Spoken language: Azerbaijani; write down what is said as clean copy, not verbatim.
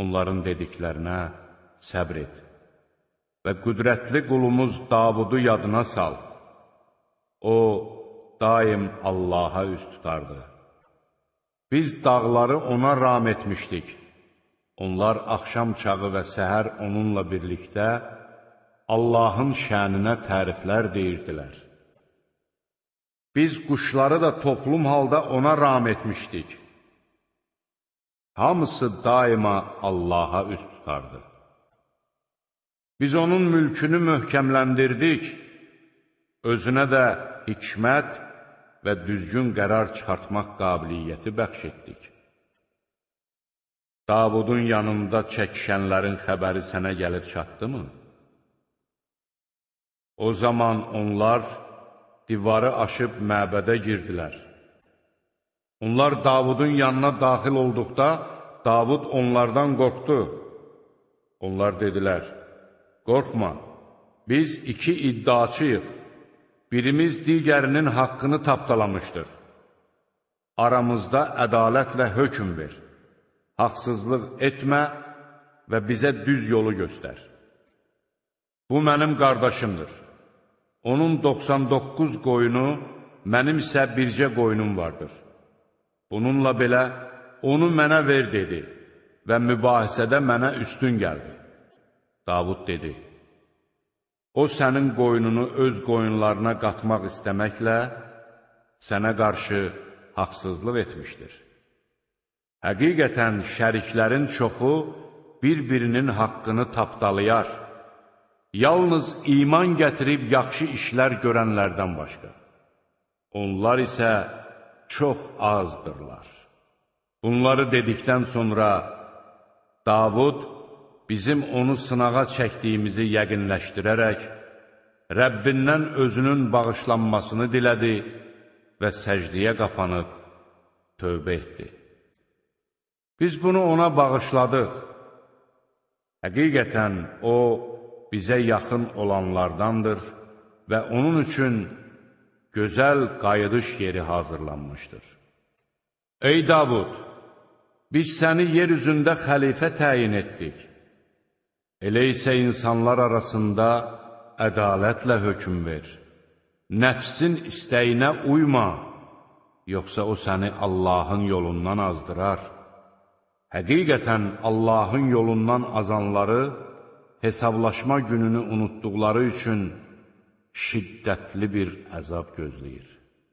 onların dediklərinə səbr et və qüdrətli qulumuz Davudu yadına sal. O, daim Allaha üst tutardı. Biz dağları ona ram etmişdik. Onlar axşam çağı və səhər onunla birlikdə Allahın şəninə təriflər deyirdilər. Biz quşları da toplum halda ona ram etmişdik. Hamısı daima Allaha üst tutardı. Biz onun mülkünü möhkəmləndirdik, özünə də hikmət və düzgün qərar çıxartmaq qabiliyyəti bəxş etdik. Davudun yanında çəkişənlərin xəbəri sənə gəlib çatdımı? O zaman onlar divarı aşıb məbədə girdilər. Onlar Davudun yanına daxil olduqda, Davud onlardan qorxdu. Onlar dedilər, qorxma, biz iki iddiaçıyıq. Birimiz digərinin haqqını tapdalamışdır. Aramızda ədalətlə hökm ver. Haqsızlıq etmə və bizə düz yolu göstər. Bu mənim qardaşımdır. Onun 99 qoyunu, mənim isə bircə qoyunum vardır. Bununla belə, onu mənə ver dedi və mübahisədə mənə üstün gəldi. Davud dedi, o sənin qoyununu öz qoyunlarına qatmaq istəməklə sənə qarşı haqsızlıq etmişdir. Həqiqətən şəriklərin çoxu bir-birinin haqqını tapdalayar. Yalnız iman gətirib yaxşı işlər görənlərdən başqa. Onlar isə çox azdırlar. Bunları dedikdən sonra Davud bizim onu sınağa çəkdiyimizi yəqinləşdirərək Rəbbindən özünün bağışlanmasını dilədi və səcdiyə qapanıb tövbə etdi. Biz bunu ona bağışladıq. Həqiqətən o bizə yaxın olanlardandır və onun üçün gözəl qayıdış yeri hazırlanmışdır. Ey Davud, biz səni yer üzündə xəlifə təyin etdik. Elə isə insanlar arasında ədalətlə hökm ver. Nəfsin istəyinə uyma, yoxsa o səni Allahın yolundan azdırar. Həqiqətən Allahın yolundan azanları hesablaşma gününü unutduqları üçün şiddətli bir əzab gözləyir.